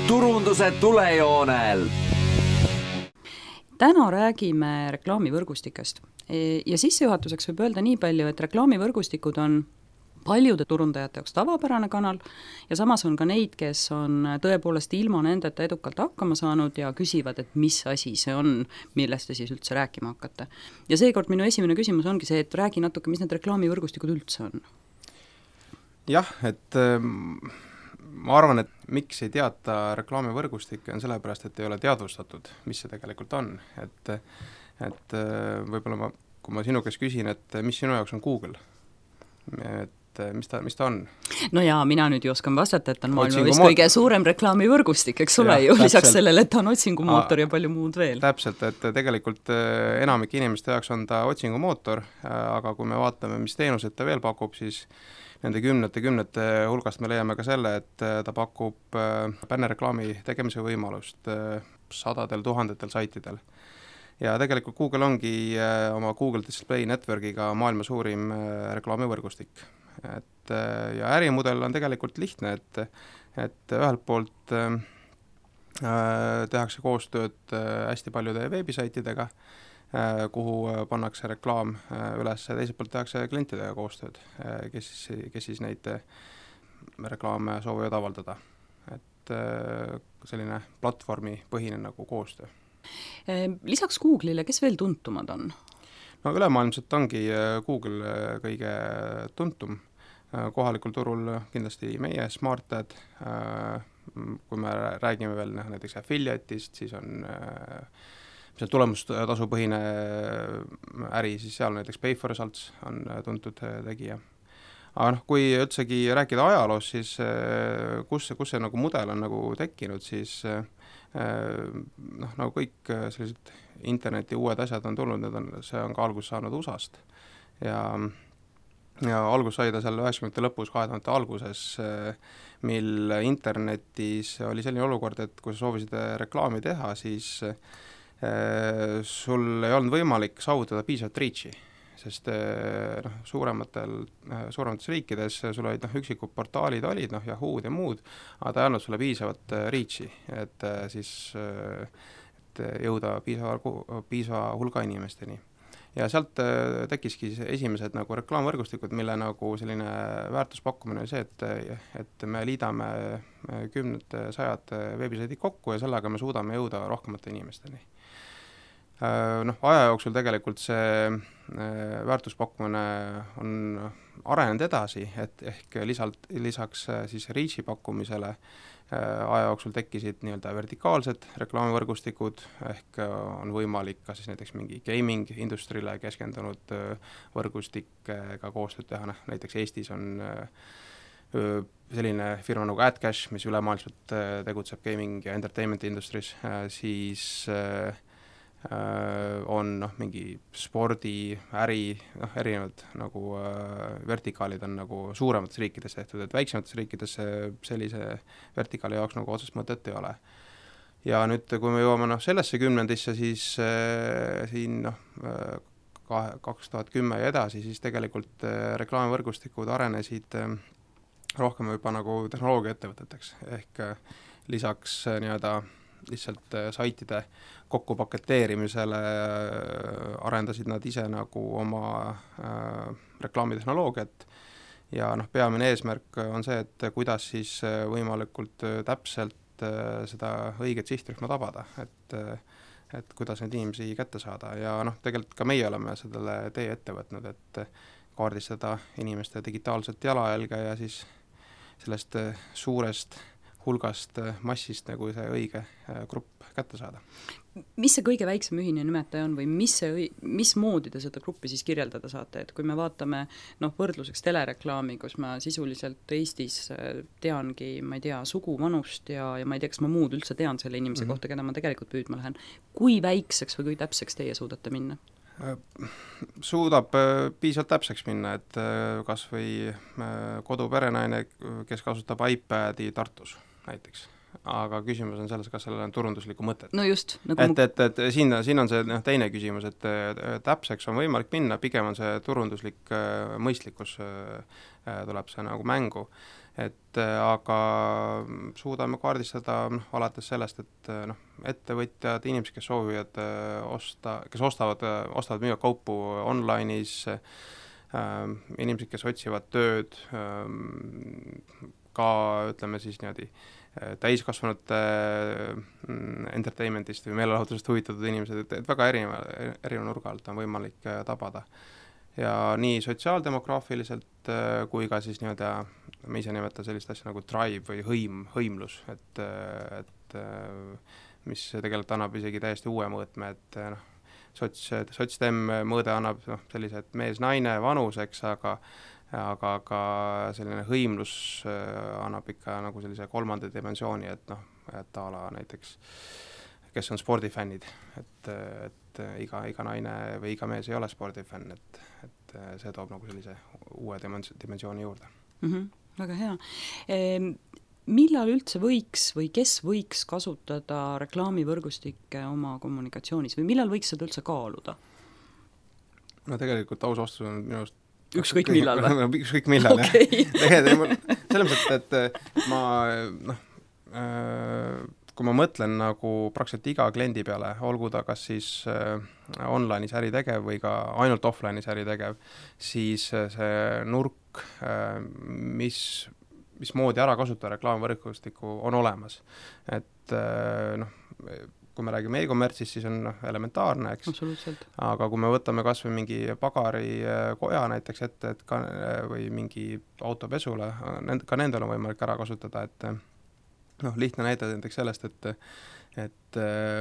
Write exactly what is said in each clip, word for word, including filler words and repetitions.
turunduse tulejoonel. Täna räägime reklaamivõrgustikest ja sissejuhatuseks võib öelda nii palju, et reklaamivõrgustikud on paljude turundajate jaoks tavapärane kanal ja samas on ka neid, kes on tõepoolest ilma nendeta edukalt hakkama saanud ja küsivad, et mis asi see on, millest te siis üldse rääkima hakkate. Ja seekord minu esimene küsimus ongi see, et räägi natuke, mis need reklaamivõrgustikud üldse on. Jah, et ma arvan, et miks ei teata reklaamivõrgustikke on sellepärast, et ei ole teadvustatud, mis see tegelikult on. Et, et võib-olla ma, kui ma sinu käest küsin, et mis sinu jaoks on Google, et mis ta, mis ta on? No jaa, mina nüüd ju oskan vastata, et on maailma vist kõige suurem reklaamivõrgustik, eks ole ju, lisaks sellele, et ta on otsingumootor ja palju muud veel. Täpselt, et tegelikult enamik inimeste jaoks on ta otsingumootor, aga kui me vaatame, mis teenused ta veel pakub, siis nende kümnete kümnete hulgast me leiame ka selle, et ta pakub bännerreklaami tegemise võimalust sadadel tuhandetel saitidel. Ja tegelikult Google ongi oma Google Display Networkiga maailma suurim reklaamivõrgustik. Et, ja ärimudel on tegelikult lihtne, et, et ühelt poolt äh, tehakse koostööd hästi paljude veebisaitidega, äh, kuhu pannakse reklaam üles, ja teiselt poolt tehakse klientidega koostööd, kes, kes siis neid reklaame soovivad avaldada. Et äh, selline platvormi põhine nagu koostöö. Lisaks Google'ile, kes veel tuntumad on? No ülemaailmselt ongi Google kõige tuntum. Kohalikul turul kindlasti meie SmartAd, kui me räägime veel näiteks affiliate'ist, siis on mis on tulemustasupõhine äri, siis seal näiteks Pay for Results on tuntud tegija. Aga noh, kui üldsegi rääkida ajaloos, siis kus see, kus see nagu mudel on nagu tekkinud, siis noh, nagu kõik sellised interneti uued asjad on tulnud, need on, see on ka algus saanud U S A-st ja, ja algus sai ta seal üheksakümnendate lõpus, kahe tuhandete alguses, mil internetis oli selline olukord, et kui sa soovisid reklaami teha, siis sul ei olnud võimalik saavutada piisavat reach'i, sest noh, suurematel, suuremates riikides sul olid noh, üksikud portaalid olid, noh, Yahoo'd ja muud, aga ta ei andnud sulle piisavat reach'i, et siis et jõuda piisava, piisava hulga inimesteni. Ja sealt tekkiski esimesed nagu reklaamvõrgustikud, mille nagu selline väärtuspakkumine oli see, et, et me liidame kümned sajad veebisaidid kokku ja sellega me suudame jõuda rohkemate inimesteni. Noh, aja jooksul tegelikult see väärtuspakkumine on arenenud edasi, et ehk lisalt, lisaks siis reach'i pakkumisele aja jooksul tekkisid nii-öelda vertikaalsed reklaamivõrgustikud, ehk on võimalik ka siis näiteks mingi gaming industrile keskendunud võrgustikega koostööd teha, näiteks Eestis on selline firma nagu AdCash, mis ülemaailmselt tegutseb gaming ja entertainment industries, siis on noh, mingi spordi, äri, noh, erinevad nagu äh, vertikaalid on nagu suuremates riikides tehtud, et väiksemates riikides sellise vertikaali jaoks nagu otsest mõtet ei ole. Ja nüüd, kui me jõuame noh, sellesse kümnendisse, siis äh, siin noh, äh, kaks tuhat kümme ja edasi, siis tegelikult äh, reklaamivõrgustikud arenesid äh, rohkem juba nagu tehnoloogia ettevõteteks, ehk äh, lisaks äh, nii-öelda lihtsalt saitide kokkupaketeerimisele arendasid nad ise nagu oma äh, reklaamitehnoloogiat ja noh, peamine eesmärk on see, et kuidas siis võimalikult täpselt äh, seda õiget sihtrühma tabada, et, et kuidas neid inimesi kätte saada ja noh, tegelikult ka meie oleme sellele tee ette võtnud, et kaardistada inimeste digitaalset jalajälge ja siis sellest suurest hulgast massist nagu see õige grupp kätte saada. Mis see kõige väiksem ühine nimetaja on või mis, see, mis moodi te seda gruppi siis kirjeldada saate, et kui me vaatame noh, võrdluseks telereklaami, kus ma sisuliselt Eestis teangi, ma ei tea, sugu, vanust ja, ja ma ei tea, kas ma muud üldse tean selle inimese mm-hmm. kohta, keda ma tegelikult püüdma lähen. Kui väikseks või kui täpseks teie suudate minna? Suudab piisavalt täpseks minna, et kas või koduperenaine, kes kasutab iPadi Tartus näiteks, aga küsimus on selles, kas sellel on turunduslikku mõtet. No just. Nagu et, et, et siin, siin on see noh, teine küsimus, et täpseks on võimalik minna, pigem on see turunduslik mõistlikkus tuleb see nagu mängu. et aga suudame kaardistada noh, alates sellest, et noh, ettevõtjad, inimesed, kes soovivad osta, kes ostavad, ostavad müüa kaupu online'is, inimesed, kes otsivad tööd, ka ütleme siis niimoodi täiskasvanute entertainmentist või meelelahutusest huvitatud inimesed, et, et väga erineva, erineva nurga alt on võimalik tabada. Ja nii sotsiaaldemograafiliselt kui ka siis nii-öelda, me ise nimeta sellist asja nagu drive või hõim, hõimlus, et, et mis tegelikult annab isegi täiesti uue mõõtme, et noh, sots, sotsdem mõõde annab noh, sellised mees-naine vanuseks, aga aga ka selline hõimlus annab ikka nagu sellise kolmanda dimensiooni, et noh, et a la näiteks, kes on spordifännid, et, et iga, iga naine või iga mees ei ole spordifänn, et, et see toob nagu sellise uue dimensiooni juurde. Mm-hmm, väga hea. Ehm, millal üldse võiks või kes võiks kasutada reklaamivõrgustikke oma kommunikatsioonis või millal võiks seda üldse kaaluda? No tegelikult aus vastus on minu arust ükskõik millal või? Ükskõik millal, okay. jah. Selles mõttes, et ma noh, kui ma mõtlen nagu praktiliselt iga kliendi peale, olgu ta kas siis online'is äritegev või ka ainult offline'is äritegev, siis see nurk, mis, mismoodi ära kasutada reklaamvõrgustikku, on olemas. Et noh, kui me räägime e-kommertsist, siis on noh, elementaarne, eks. Aga kui me võtame kas või mingi pagari koja näiteks ette, et ka, või mingi autopesule, ka nendel on võimalik ära kasutada, et noh, lihtne näide näiteks sellest, et et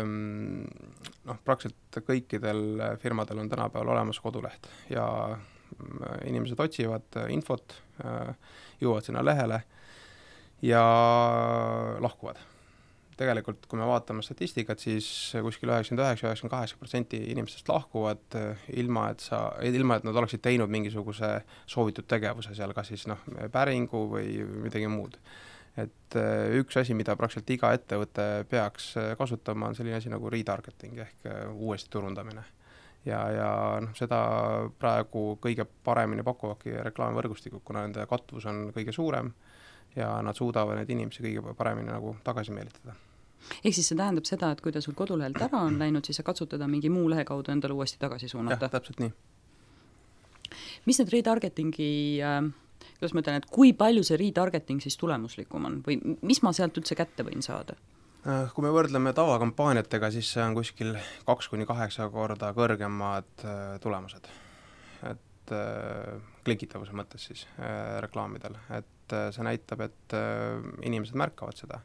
noh, praktiliselt kõikidel firmadel on tänapäeval olemas koduleht ja inimesed otsivad infot, jõuavad sinna lehele ja lahkuvad. Tegelikult, kui me vaatame statistikat, siis kuskil üheksakümmend üheksa üheksakümmend kaheksa protsenti inimestest lahkuvad ilma, et sa, ilma, et nad oleksid teinud mingisuguse soovitud tegevuse seal, kas siis noh, päringu või midagi muud. Et üks asi, mida praktiliselt iga ettevõte peaks kasutama, on selline asi nagu retargeting ehk uuesti turundamine. Ja, ja noh, seda praegu kõige paremini pakuvadki reklaamivõrgustikud, kuna nende katvus on kõige suurem ja nad suudavad need inimesi kõige paremini nagu tagasi meelitada. Ehk siis see tähendab seda, et kui ta sul kodulehelt ära on läinud, siis sa katsutada mingi muu lehe kaudu endale uuesti tagasi suunata? Jah, täpselt nii. Mis need retargetingi, kuidas ma ütlen, et kui palju see retargeting siis tulemuslikum on või mis ma sealt üldse kätte võin saada? Kui me võrdleme tavakampaaniatega, siis see on kuskil kaks kuni kaheksa korda kõrgemad tulemused. Et klikitavuse mõttes siis reklaamidel. Et see näitab, et inimesed märkavad seda.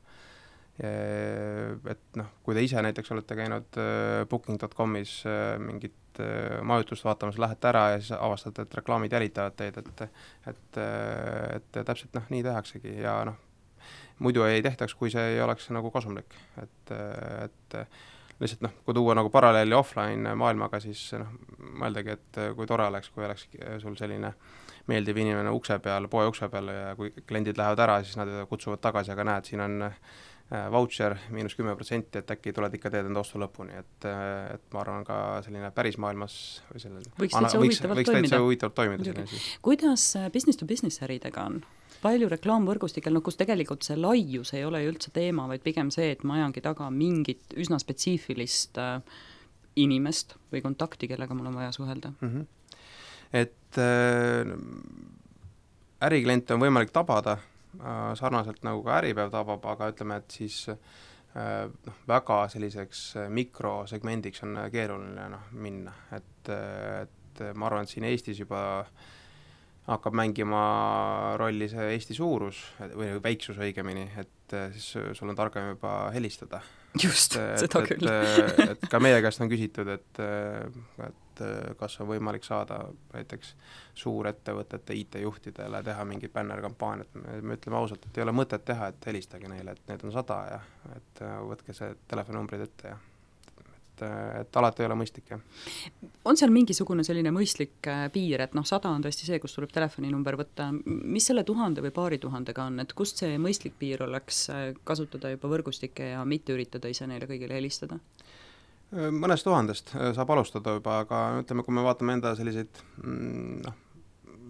Et noh, kui te ise näiteks olete käinud booking dot comis mingit majutust vaatamas, lähete ära ja siis avastate, et reklaamid jälitavad teid, et, et, et täpselt noh, nii tehaksegi ja noh, muidu ei tehtaks, kui see ei oleks nagu kasumlik. Et, et lihtsalt noh, kui tuua nagu paralleeli offline maailmaga, siis noh, mõeldagi, et kui tore oleks, kui oleks sul selline meeldiv inimene ukse peal, poe ukse peal ja kui kliendid lähevad ära, siis nad kutsuvad tagasi, aga näed, siin on voucher miinus kümme protsenti, et äkki tuled ikka teed enda ostu lõpuni, et, et ma arvan ka selline päris maailmas või selline, võiks täitsa huvitavalt võiks toimida. Huvitavalt toimida Kuidas business to business äridega on? Palju reklaamvõrgustikel, no kus tegelikult see laius ei ole üldse teema, vaid pigem see, et ma ajangi taga mingit üsna spetsiifilist äh, inimest või kontakti, kellega mul on vaja suhelda. Mm-hmm. Et äh, äriklient on võimalik tabada äh, sarnaselt nagu ka Äripäev tabab, aga ütleme, et siis äh, noh, väga selliseks mikrosegmendiks on keeruline noh, minna. Et, et ma arvan, et siin Eestis juba hakkab mängima rolli see Eesti suurus või väiksus õigemini, et siis sul on targem juba helistada. Just, et, seda et, küll. et, et ka meie käest on küsitud, et, et kas on võimalik saada näiteks suurettevõtete I T-juhtidele teha mingit bännerkampaaniat. Me ütleme ausalt, et ei ole mõtet teha, et helistage neile, et need on sada ja et võtke see telefoninumbrid ette ja et alati ei ole mõistlik, jah. On seal mingisugune selline mõistlik piir, et noh, sada on tõesti see, kus tuleb telefoninumber võtta. Mis selle tuhande või paari tuhandega on, et kust see mõistlik piir oleks kasutada juba võrgustikke ja mitte üritada ise neile kõigile helistada? Mõnest tuhandest saab alustada juba, aga ütleme, kui me vaatame enda selliseid noh,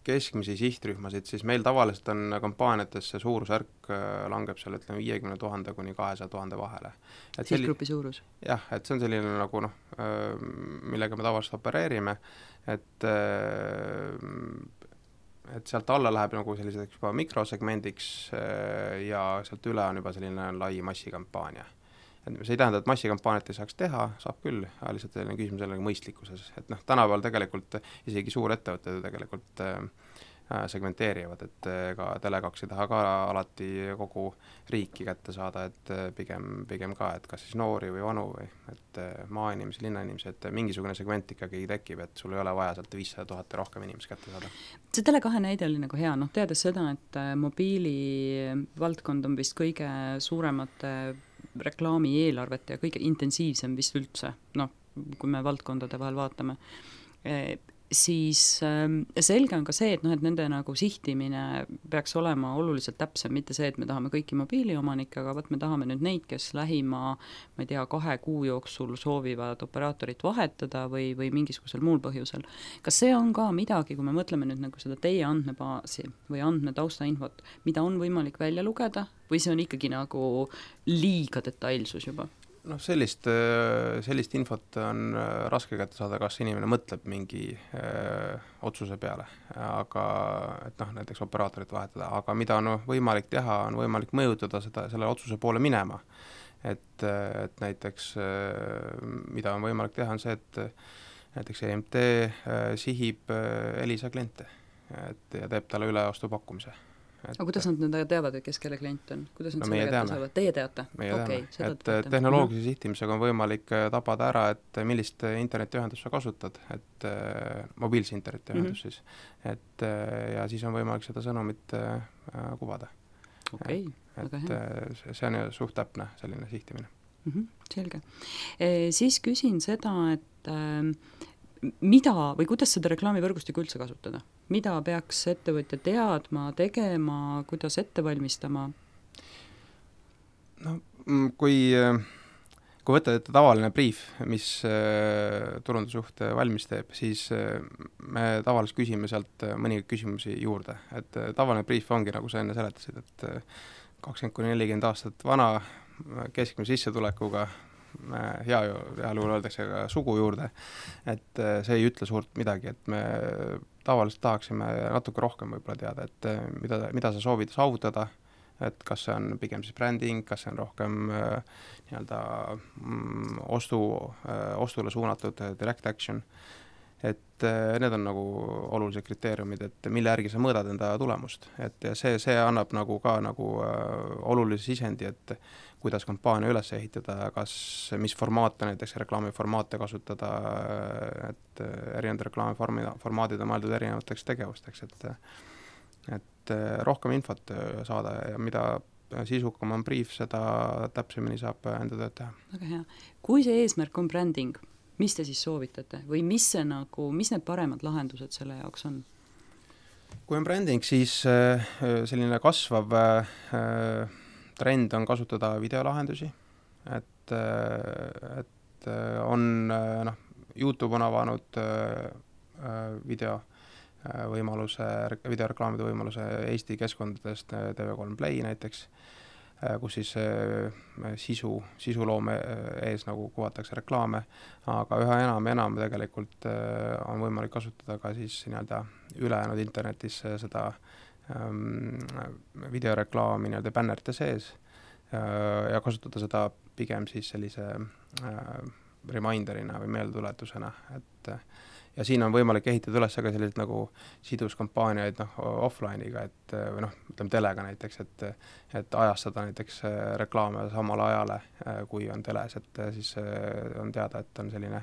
keskmisi sihtrühmasid, siis meil tavaliselt on kampaaniatesse suurusjärk langeb seal ütleme viiekümne tuhande kuni kahesaja tuhande vahele. Sihtgrupi suurus? Jah, et see on selline nagu noh, millega me tavaliselt opereerime, et et sealt alla läheb nagu selliseks juba mikrosegmendiks ja sealt üle on juba selline lai massikampaania. Et see ei tähenda, et massikampaaniat ei saaks teha, saab küll, aga lihtsalt selline küsimus sellega mõistlikkuses, et noh, tänapäeval tegelikult isegi suur ettevõtted tegelikult segmenteerivad, et ka Tele kaks ei taha ka alati kogu riiki kätte saada, et pigem, pigem ka, et kas siis noori või vanu või et maainimesi, linnainimesi, et mingisugune segment ikkagi tekib, et sul ei ole vaja sealt viissada tuhat ja rohkem inimesi kätte saada. See Tele kahe näide oli nagu hea, noh teades seda, et mobiili valdkond on vist kõige suuremate reklaami eelarvete ja kõige intensiivsem vist üldse, noh, kui me valdkondade vahel vaatame, siis selge on ka see, et, noh, et nende nagu sihtimine peaks olema oluliselt täpsem, mitte see, et me tahame kõiki mobiiliomanikke, aga võt me tahame nüüd neid, kes lähima, ma ei tea, kahe kuu jooksul soovivad operaatorit vahetada või, või mingisugusel muul põhjusel. Kas see on ka midagi, kui me mõtleme nüüd nagu seda teie andmebaasi või andmetaustainfot, mida on võimalik välja lugeda või see on ikkagi nagu liiga detailsus juba? noh, sellist, sellist infot on raske kätte saada, kas inimene mõtleb mingi öö, otsuse peale, aga et noh, näiteks operaatorit vahetada, aga mida on võimalik teha, on võimalik mõjutada seda, selle otsuse poole minema. Et, et näiteks mida on võimalik teha, on see, et näiteks E M T sihib Elisa kliente et, ja teeb talle üleostu pakkumise. Et, aga kuidas nad nende teavad, kes kelle klient on? Kuidas nad no selle kätte saavad? Teie teate? Meie okay, teame, et teate. Tehnoloogilise sihtimisega on võimalik tabada ära, et millist internetiühendust sa kasutad, et äh, mobiilse internetiühendus mm -hmm. siis, et äh, ja siis on võimalik seda sõnumit äh, kuvada. Okei, okay, väga hea. See on ju suht täpne selline sihtimine. Mm -hmm, selge. E, siis küsin seda, et äh, mida või kuidas seda reklaamivõrgustikku üldse kasutada? Mida peaks ettevõtja teadma, tegema, kuidas ette valmistama? No, kui, kui võtta ette tavaline briif, mis turundusjuht valmis teeb, siis me tavaliselt küsime sealt mõningaid küsimusi juurde. Et tavaline briif ongi, nagu sa enne seletasid, et kakskümmend kuni nelikümmend aastat vana keskmise sissetulekuga, hea ju, heal juhul öeldakse ka sugu juurde, et see ei ütle suurt midagi, et me tavaliselt tahaksime natuke rohkem võib-olla teada, et mida, mida sa soovid saavutada, et kas see on pigem siis branding, kas see on rohkem äh, nii-öelda mm, ostu, äh, ostule suunatud direct action, et äh, need on nagu olulised kriteeriumid, et mille järgi sa mõõdad enda tulemust, et see, see annab nagu ka nagu äh, olulise sisendi, et kuidas kampaania üles ehitada, kas, mis formaate, näiteks reklaamiformaate kasutada, et erinevad reklaamiformaadid on mõeldud erinevateks tegevusteks, et et rohkem infot saada ja mida sisukam on brief, seda täpsemini saab enda tööd teha. Väga hea. Kui see eesmärk on branding, mis te siis soovitate või mis, see nagu, mis need paremad lahendused selle jaoks on? Kui on branding, siis selline kasvav trend on kasutada videolahendusi, et, et on, noh, YouTube on avanud video võimaluse, videoreklaamide võimaluse Eesti keskkondadest T V kolm Play näiteks, kus siis sisu, sisuloome ees nagu kuvatakse reklaame, aga üha enam ja enam tegelikult on võimalik kasutada ka siis nii-öelda ülejäänud internetis seda videoreklaami nii-öelda bännerite sees ja kasutada seda pigem siis sellise reminderina või meelduletusena, et ja siin on võimalik ehitada üles ka sellised nagu siduskampaaniaid noh, offline'iga, et või noh, ütleme telega näiteks, et, et ajastada näiteks reklaame samal ajale, kui on teles, et siis on teada, et on selline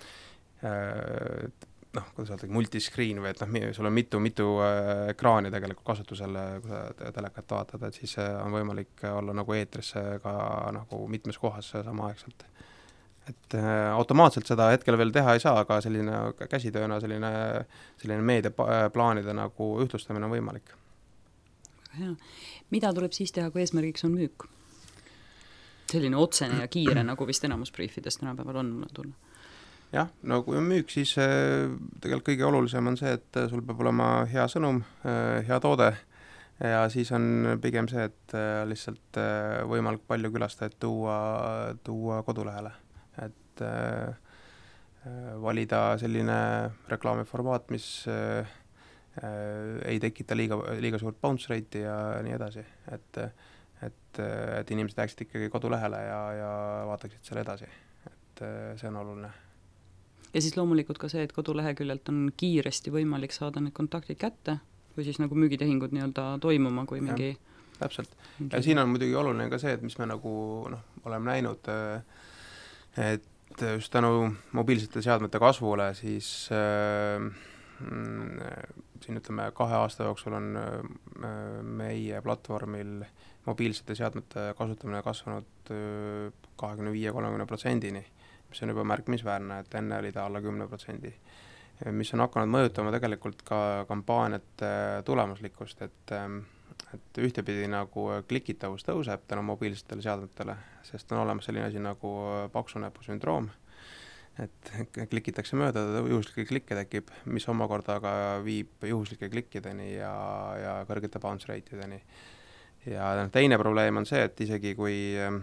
noh, kuidas öelda, multiscreen või et noh, sul on mitu, mitu ekraani tegelikult kasutusel, kui sa telekat vaatad, et siis on võimalik olla nagu eetris ka nagu mitmes kohas samaaegselt. Et äh, automaatselt seda hetkel veel teha ei saa, aga selline käsitööna selline, selline meediaplaanide nagu ühtlustamine on võimalik. Hea. Mida tuleb siis teha, kui eesmärgiks on müük? Selline otsene ja kiire, nagu vist enamus briifidest tänapäeval on, mulle tunne. jah, no kui on müük, siis äh, tegelikult kõige olulisem on see, et sul peab olema hea sõnum äh,, hea toode ja siis on pigem see, et äh, lihtsalt äh, võimalik palju külastajaid tuua, tuua kodulehele. Et äh, valida selline reklaamiformaat, mis äh, äh, ei tekita liiga, liiga suurt bounce rate'i ja nii edasi. Et, et, et inimesed läheksid ikkagi kodulehele ja, ja vaataksid selle edasi. Et äh, see on oluline. Ja siis loomulikult ka see, et koduleheküljelt on kiiresti võimalik saada need kontaktid kätte või siis nagu müügitehingud nii-öelda toimuma, kui mingi... Ja, täpselt. Mingi... Ja siin on muidugi oluline ka see, et mis me nagu noh, oleme näinud, et just tänu mobiilsete seadmete kasvule, siis äh, siin ütleme kahe aasta jooksul on äh, meie platvormil mobiilsete seadmete kasutamine kasvanud kahekümne viie kolmekümne protsendini, mis on juba märkimisväärne, et enne oli ta alla kümne protsendi. Mis on hakanud mõjutama tegelikult ka kampaaniate tulemuslikkust, et, et ühtepidi nagu klikitavus tõuseb tänu mobiilsetele seadmetele, sest on olemas selline asi nagu paksunäpu sündroom, et klikitakse mööda, juhuslike klikke tekib, mis omakorda aga viib juhuslike klikkideni ja, ja kõrgete bounce rate'ideni. Ja teine probleem on see, et isegi kui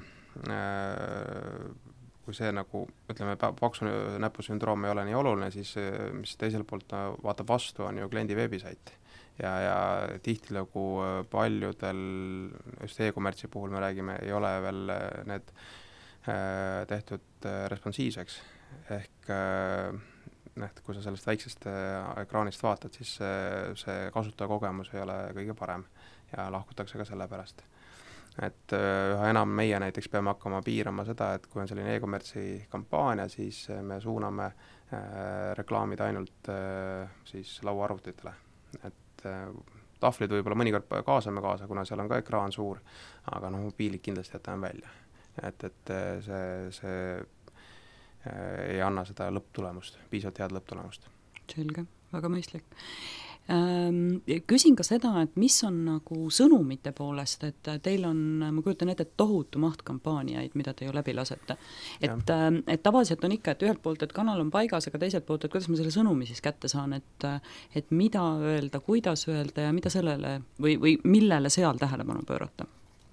äh, kui see nagu, ütleme, paksu näpu sündroom ei ole nii oluline, siis mis teiselt poolt vaatab vastu, on ju kliendi veebisait. Ja, ja tihti nagu paljudel, just e-kommertsi puhul me räägime, ei ole veel need äh, tehtud responsiivseks. Ehk äh, kui sa sellest väiksest ekraanist vaatad, siis see, see kasutajakogemus ei ole kõige parem ja lahkutakse ka selle pärast. Et üha enam meie näiteks peame hakkama piirama seda, et kui on selline e-kommertsi kampaania, siis me suuname äh, reklaamid ainult äh, siis lauaarvutitele. Et äh, tahvlid võib-olla mõnikord kaasame kaasa, kuna seal on ka ekraan suur, aga noh, mobiilid kindlasti jätame välja. Et, et see, see äh, ei anna seda lõpptulemust, piisavalt head lõpptulemust. Selge, väga mõistlik. Küsin ka seda, et mis on nagu sõnumite poolest, et teil on, ma kujutan ette, tohutu maht kampaaniaid, mida te ju läbi lasete. Et, et tavaliselt on ikka, et ühelt poolt, et kanal on paigas, aga teiselt poolt, et kuidas ma selle sõnumi siis kätte saan, et, et mida öelda, kuidas öelda ja mida sellele või, või millele seal tähelepanu pöörata?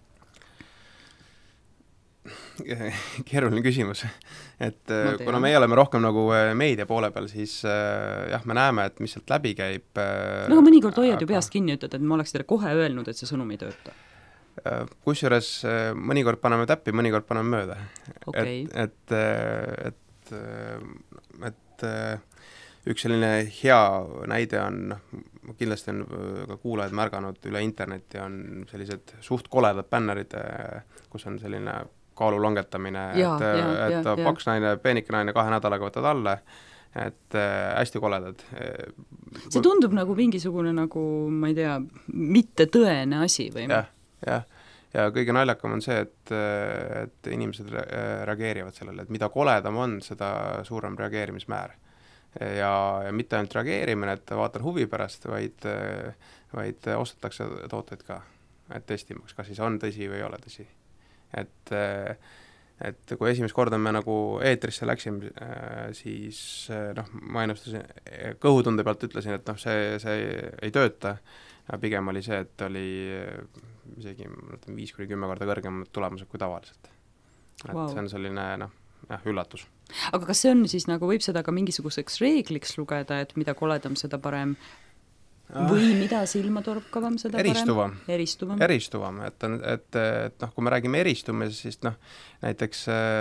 Keeruline küsimus, et kuna meie oleme rohkem nagu meedia poole peal, siis jah, me näeme, et mis sealt läbi käib. No mõnikord hoiad aga... ju peast kinni, ütled, et ma oleks teile kohe öelnud, et see sõnum ei tööta. Kusjuures mõnikord paneme täppi, mõnikord paneme mööda. Okay. Et, et, et, et üks selline hea näide on, kindlasti on ka kuulajad märganud üle interneti, on sellised suht koledad bännerid, kus on selline kaalu langetamine, ja, et, ja, et ja, paks ja. naine, peenike naine kahe nädalaga võtad alla, et äh, hästi koledad. See tundub nagu mingisugune nagu, ma ei tea, mitte tõene asi või? Jah, jah. Ja kõige naljakam on see, et, et inimesed reageerivad sellele, et mida koledam on, seda suurem reageerimismäär. Ja, ja mitte ainult reageerimine, et vaatan huvi pärast, vaid, vaid ostetakse tooteid ka, et testimaks, kas siis on tõsi või ei ole tõsi. Et, et kui esimest korda me nagu eetrisse läksime, siis noh, ma ennustasin, kõhutunde pealt ütlesin, et noh, see, see ei tööta. Ja pigem oli see, et oli isegi viis kuni kümme korda kõrgemad tulemused kui tavaliselt. Et wow. See on selline noh, jah, üllatus. Aga kas see on siis nagu, võib seda ka mingisuguseks reegliks lugeda, et mida koledam, seda parem? Või mida silmatorkavam seda eristuvam. parem? Eristuvam. Eristuvam, et, on, et, et noh, kui me räägime eristumisest, siis noh, näiteks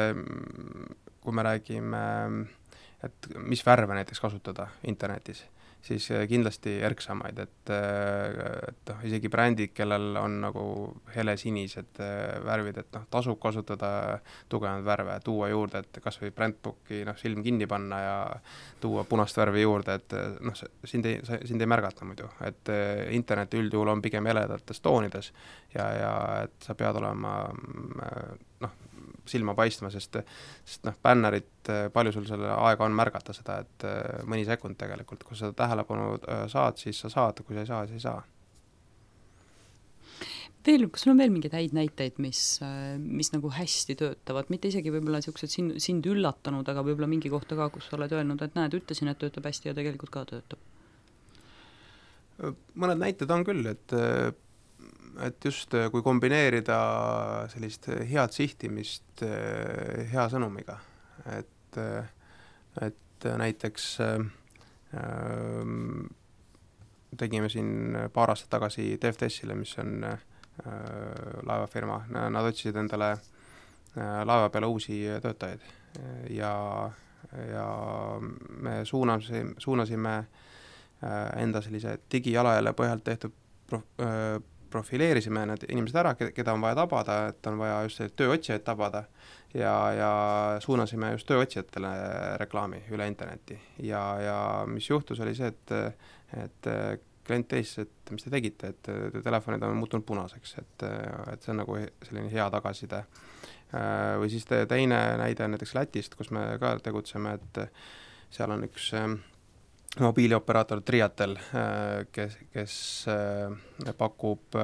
kui me räägime, et mis värve näiteks kasutada internetis, siis kindlasti erksamaid, et, et noh, isegi brändid, kellel on nagu helesinised värvid, et noh, tasub kasutada tugevad värve, tuua juurde, et kas või brandbooki noh, silm kinni panna ja tuua punast värvi juurde, et noh, sind ei, sind ei märgata muidu, et internet üldjuhul on pigem heledates toonides ja, ja et sa pead olema noh, silma paistma, sest, sest noh, bännerit, palju sul selle aega on märgata seda, et mõni sekund tegelikult, kui sa tähelepanu saad, siis sa saad, kui sa ei saa, siis ei saa. veel, kas sul on veel mingeid häid näiteid, mis, mis nagu hästi töötavad, mitte isegi võib-olla niisugused sind, sind üllatanud, aga võib-olla mingi kohta ka, kus sa oled öelnud, et näed, ütlesin, et töötab hästi ja tegelikult ka töötab? Mõned näited on küll, et, et just kui kombineerida sellist head sihtimist hea sõnumiga, et, et näiteks ähm, tegime siin paar aastat tagasi T F T S-ile, mis on äh, laevafirma, nad otsisid endale äh, laeva peale uusi töötajaid ja, ja me suunasime, suunasime äh, enda sellise digijalajale põhjalt tehtud pro, äh, profileerisime need inimesed ära, keda on vaja tabada, et on vaja just tööotsijaid tabada ja, ja suunasime just tööotsijatele reklaami üle interneti ja, ja mis juhtus, oli see, et et klient teis, et mis te tegite, et te telefonid on muutunud punaseks, et, et see on nagu selline hea tagasiside. Või siis te, teine näide on näiteks Lätist, kus me ka tegutseme, et seal on üks mobiilioperaator Triatel, kes, kes pakub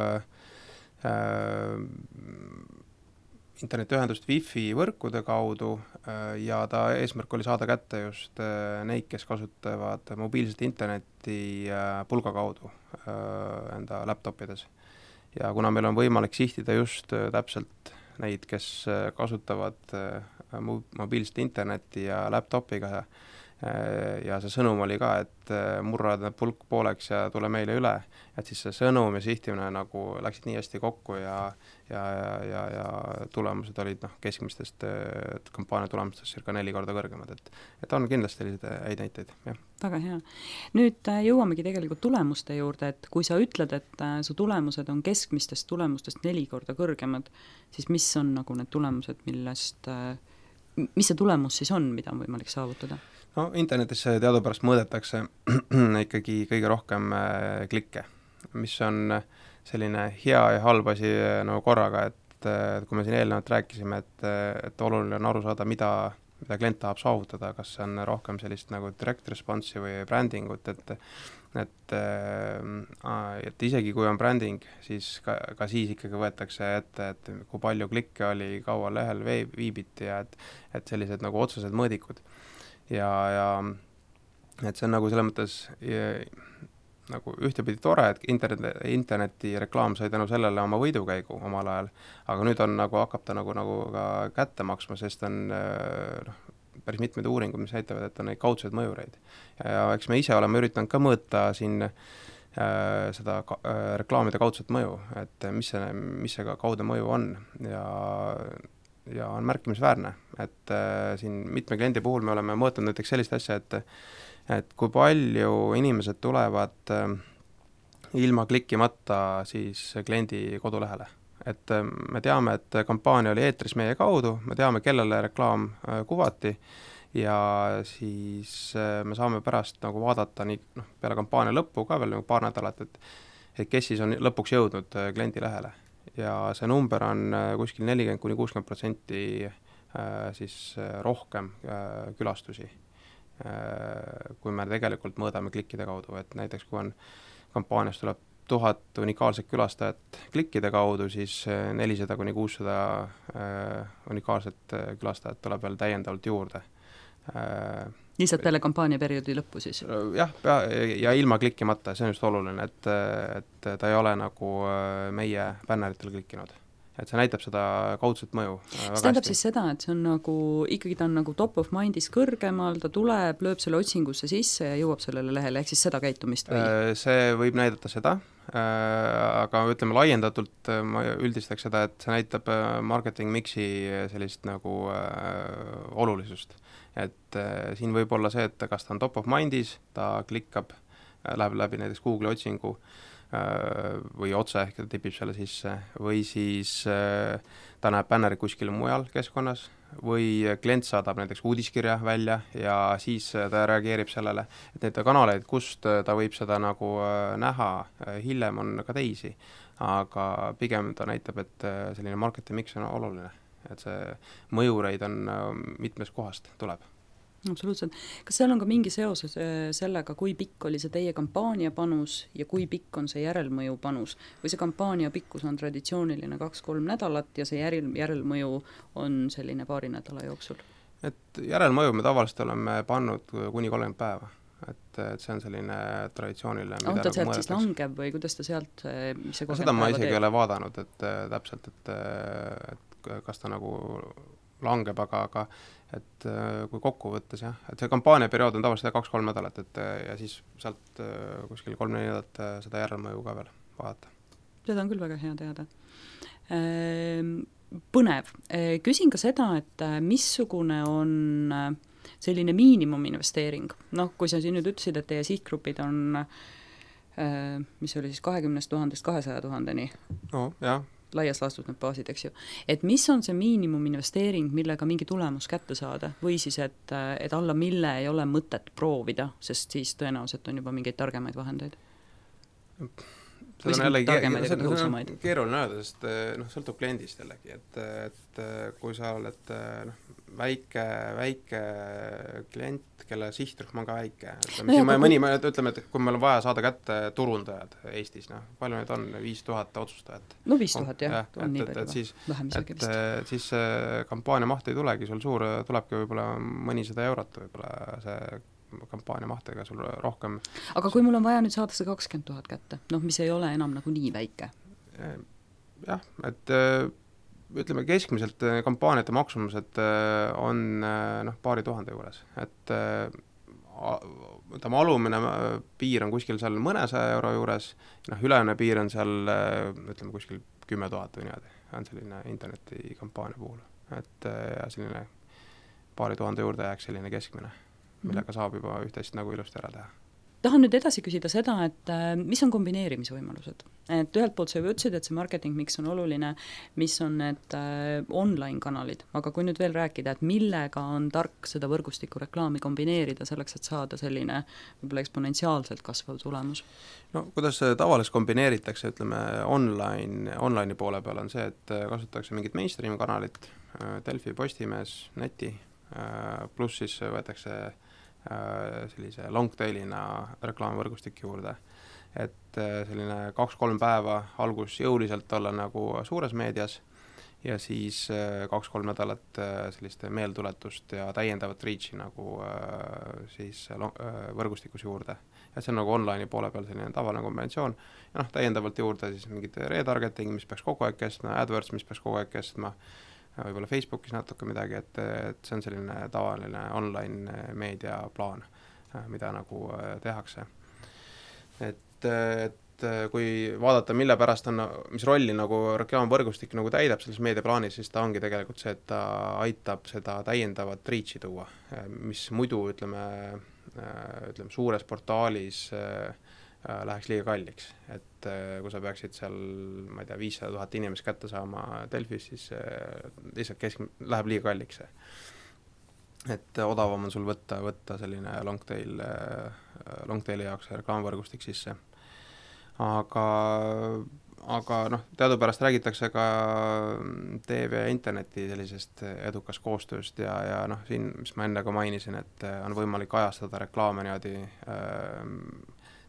internetiühendust Wi-Fi võrkude kaudu ja ta eesmärk oli saada kätte just neid, kes kasutavad mobiilset internetti pulga kaudu enda laptopides. Ja kuna meil on võimalik sihtida just täpselt neid, kes kasutavad mobiilset internetti ja laptopiga ja see sõnum oli ka, et murrada pulk pooleks ja tule meile üle, et siis see sõnum ja sihtimine nagu läksid nii hästi kokku ja, ja, ja, ja tulemused olid noh, keskmistest kampaania tulemustest circa neli korda kõrgemad, et, et on kindlasti sellised häid näiteid, jah. Väga hea. Nüüd jõuamegi tegelikult tulemuste juurde, et kui sa ütled, et su tulemused on keskmistest tulemustest neli korda kõrgemad, siis mis on nagu need tulemused, millest, mis see tulemus siis on, mida on võimalik saavutada? No internetis teadupärast mõõdetakse ikkagi kõige rohkem klikke, mis on selline hea ja halb asi nagu korraga, et kui me siin eelnevalt rääkisime, et, et oluline on aru saada, mida, mida klient tahab saavutada, kas see on rohkem sellist nagu direct response'i või brändingut, et et, et isegi kui on bränding, siis ka, ka siis ikkagi võetakse ette, et kui palju klikke oli, kaua lehel viibiti ja et, et sellised nagu otsesed mõõdikud. Ja, ja et see on nagu selles mõttes ja, nagu ühtepidi tore, et internet, interneti reklaam sai tänu sellele oma võidukäigu omal ajal, aga nüüd on nagu, hakkab ta nagu, nagu ka kätte maksma, sest on noh, päris mitmed uuringud, mis näitavad, et on neid kaudseid mõjureid. Ja eks me ise oleme üritanud ka mõõta siin äh, seda ka, äh, reklaamide kaudset mõju, et mis see, mis see ka kaude mõju on ja ja on märkimisväärne, et äh, siin mitme kliendi puhul me oleme mõõtnud näiteks sellist asja, et et kui palju inimesed tulevad äh, ilma klikimata siis kliendi kodulehele. Et äh, me teame, et kampaania oli eetris meie kaudu, me teame, kellele reklaam äh, kuvati ja siis äh, me saame pärast nagu vaadata nii, noh, peale kampaania lõppu ka veel nagu paar nädalat, et, et kes siis on lõpuks jõudnud äh, kliendi lehele. Ja see number on kuskil nelikümmend kuni kuuskümmend protsenti siis rohkem külastusi, kui me tegelikult mõõdame klikkide kaudu, et näiteks kui on kampaanias tuleb tuhat unikaalset külastajat klikkide kaudu, siis nelisada kuni kuussada unikaalset külastajat tuleb veel täiendavalt juurde. Lihtsalt peale kampaania perioodi lõppu siis? Jah, ja ilma klikkimata, see on just oluline, et, et ta ei ole nagu meie bänneritel klikkinud. Et see näitab seda kaudset mõju. See tähendab siis seda, et see on nagu, ikkagi ta on nagu top of mindis kõrgemal, ta tuleb, lööb selle otsingusse sisse ja jõuab sellele lehele, ehk siis seda käitumist või? See võib näidata seda, aga ütleme laiendatult ma üldistaks seda, et see näitab marketing mixi sellist nagu olulisust. Et äh, siin võib olla see, et kas ta on top of mindis, ta klikkab, äh, läheb läbi näiteks Google otsingu äh, või otse, ehk ta tipib selle sisse, või siis äh, ta näeb bännerit kuskil mujal keskkonnas, või klient saadab näiteks uudiskirja välja ja siis ta reageerib sellele, et neid kanaleid, kust ta võib seda nagu äh, näha, äh, hiljem on ka teisi, aga pigem ta näitab, et äh, selline marketing mix on oluline. Et see mõjureid on mitmes kohast tuleb. Absoluutselt. Kas seal on ka mingi seos sellega, kui pikk oli see teie kampaania panus ja kui pikk on see järelmõju panus? Või see kampaania pikkus on traditsiooniline kaks-kolm nädalat ja see järel, järelmõju on selline paari nädala jooksul? Et järelmõju me tavaliselt oleme pannud kuni kolmkümmend päeva. Et, et see on selline traditsiooniline, mida nagu sealt mõeldaks. Siis langeb või kuidas ta sealt, mis see seda ma isegi ei ole vaadanud, et täpselt, et, et kas ta nagu langeb, aga, aga et kui kokku võttes jah, et see kampaaniaperiood on tavaliselt kaks-kolm nädalat, et ja siis sealt kuskil kolm-neli nädalat seda järelmõju ka veel vaadata. Seda on küll väga hea teada. Põnev. Küsin ka seda, et missugune on selline miinimuminvesteering. Noh, kui sa siin nüüd ütlesid, et teie sihtgrupid on, mis oli siis kahekümnest tuhandest kahesaja tuhandeni. No, jah. Laias laastud need baasid, eks ju. Et mis on see miinimuminvesteering, millega mingi tulemus kätte saada? Või siis, et, et alla mille ei ole mõtet proovida, sest siis tõenäoliselt on juba mingeid targemaid vahendeid? Seda on jällegi ke- keeruline öelda, sest noh, sõltub kliendist jällegi, et, et kui sa oled noh, väike, väike klient, kelle sihtrühm on ka väike. Ütleme, no, mõni, kui... ütleme, et kui meil on vaja saada kätte turundajad Eestis, noh, palju neid on? viis tuhat otsustajat. No viis tuhat, jah, jah, on nii palju. Et, siis, et, et siis kampaania maht ei tulegi, sul suur, tulebki võib-olla mõnisada eurot võib-olla see kampaania mahtega sul rohkem. Aga kui mul on vaja nüüd saada see kakskümmend tuhat kätte, noh, mis ei ole enam nagu nii väike? Jah, et ütleme, keskmiselt kampaaniate maksumused on noh, paari tuhande juures, et ütleme, alumine piir on kuskil seal mõnesaja euro juures, noh, ülejääne piir on seal, ütleme, kuskil kümme tuhat või niimoodi, on selline internetikampaania puhul, et ja selline paari tuhande juurde jääks selline keskmine, millega saab juba üht-teist nagu ilusti ära teha. Tahan nüüd edasi küsida seda, et mis on kombineerimisvõimalused? Et ühelt poolt sa juba ütlesid, et see marketing mix on oluline, mis on need online-kanalid, aga kui nüüd veel rääkida, et millega on tark seda võrgustiku reklaami kombineerida selleks, et saada selline võib-olla eksponentsiaalselt kasvav tulemus? No kuidas tavaliselt kombineeritakse, ütleme, online, online'i poole peal on see, et kasutatakse mingit mainstream kanalit, Delfi, Postimees, neti, pluss siis võetakse sellise long-tailina reklaamivõrgustik juurde, et selline kaks-kolm päeva algus jõuliselt olla nagu suures meedias ja siis kaks-kolm nädalat sellist meeltuletust ja täiendavat reachi nagu siis võrgustikus juurde. Et see on nagu online'i poole peal selline tavaline kombinatsioon ja noh, täiendavalt juurde siis mingid retargeting, mis peaks kogu aeg kestma, AdWords, mis peaks kogu aeg kestma, võib-olla Facebookis natuke midagi, et, et see on selline tavaline online meedia plaan, mida nagu tehakse. Et, et kui vaadata, mille pärast on, mis rolli nagu reklaamvõrgustik nagu täidab selles meediaplaanis, siis ta ongi tegelikult see, et ta aitab seda täiendavat reachi tuua, mis muidu, ütleme, ütleme suures portaalis läheks liiga kalliks, et kui sa peaksid seal, ma ei tea, viissada tuhat inimest kätte saama Delfis, siis lihtsalt kesk- läheb liiga kalliks see. Et odavam on sul võtta, võtta selline long tail, long taili jaoks reklaamvõrgustik sisse. Aga, aga noh, teadupärast räägitakse ka T V ja interneti sellisest edukast koostööst ja, ja noh, siin, mis ma enne ka mainisin, et on võimalik ajastada reklaame niimoodi äh,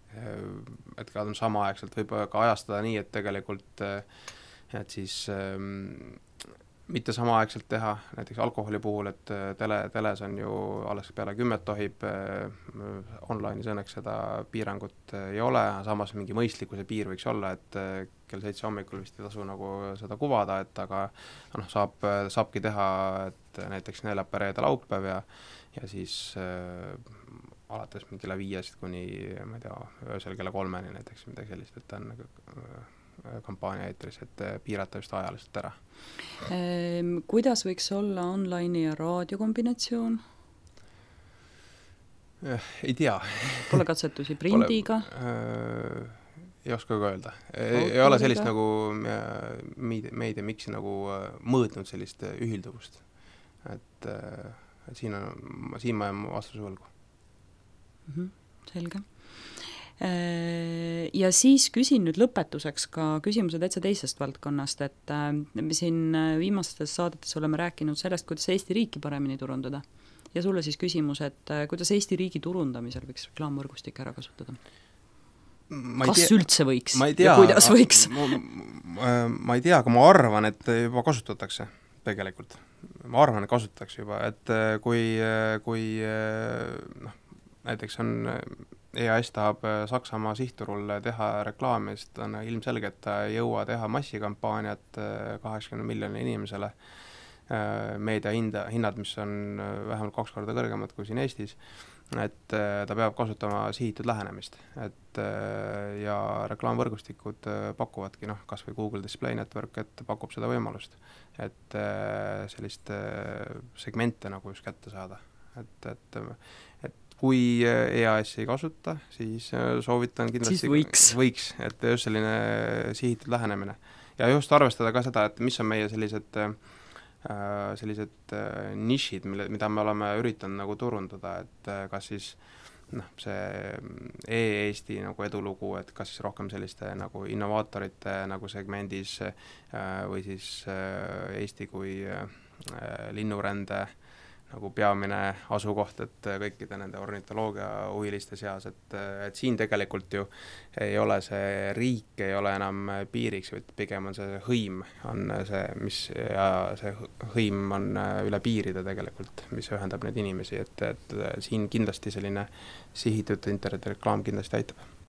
et ka on samaaegselt võib ka ajastada nii, et tegelikult et siis ähm, mitte samaaegselt teha, näiteks alkoholi puhul, et tele, teles on ju alles peale kümmet tohib, äh, online'is õnneks seda piirangut ei ole, samas mingi mõistlikkuse piir võiks olla, et äh, kell seitse hommikul vist ei tasu nagu seda kuvada, et aga noh, saab, saabki teha, et näiteks neljapäev, reede, laupäev ja, ja siis äh, alates kella viiest kuni, ma ei tea, öösel kella kolmeni näiteks midagi sellist, et ta on nagu kampaania eetris, et piirata just ajaliselt ära. Ehm, kuidas võiks olla online ja raadio kombinatsioon? Ei tea. Pole katsetusi prindiga? Pole, ei oska ka öelda. Ei, ei ole sellist nagu meedia, meedia miksi nagu mõõtnud sellist ühilduvust. Et, et siin, on, siin ma jään vastuse võlgu. Mm-hmm, selge. Ja siis küsin nüüd lõpetuseks ka küsimuse täitsa teisest valdkonnast, et me siin viimastes saadetes oleme rääkinud sellest, kuidas Eesti riiki paremini turundada. ja sulle siis küsimus, et kuidas Eesti riigi turundamisel võiks reklaamvõrgustik ära kasutada? Ma kas tea, üldse võiks ma ei tea, ja kuidas võiks? Ma, ma, ma ei tea, aga ma arvan, et juba kasutatakse tegelikult. Ma arvan, et kasutatakse juba, et kui, kui noh, näiteks on E A S tahab Saksamaa sihtturul teha reklaami, sest on ilmselge, et ta ei jõua teha massikampaaniat kaheksakümne miljoni inimesele, meedia hinda, hinnad, mis on vähemalt kaks korda kõrgemad kui siin Eestis, et ta peab kasutama sihitud lähenemist, et ja reklaamvõrgustikud pakuvadki, noh, kas või Google Display Network, et pakub seda võimalust, et sellist segmente nagu just kätte saada, et, et, et kui E A S ei kasuta, siis soovitan kindlasti siis võiks. võiks, et just selline sihitud lähenemine. Ja just arvestada ka seda, et mis on meie sellised sellised nišid, mille, mida me oleme üritanud nagu turundada, et kas siis noh, see e-Eesti nagu edulugu, et kas siis rohkem selliste nagu innovaatorite nagu segmendis või siis Eesti kui linnurände nagu peamine asukoht, et kõikide nende ornitoloogia huviliste seas, et, et siin tegelikult ju ei ole see riik, ei ole enam piiriks, vaid pigem on see hõim, on see, mis, ja see hõim on üle piiride tegelikult, mis ühendab neid inimesi, et, et siin kindlasti selline sihitud internetireklaam kindlasti aitab.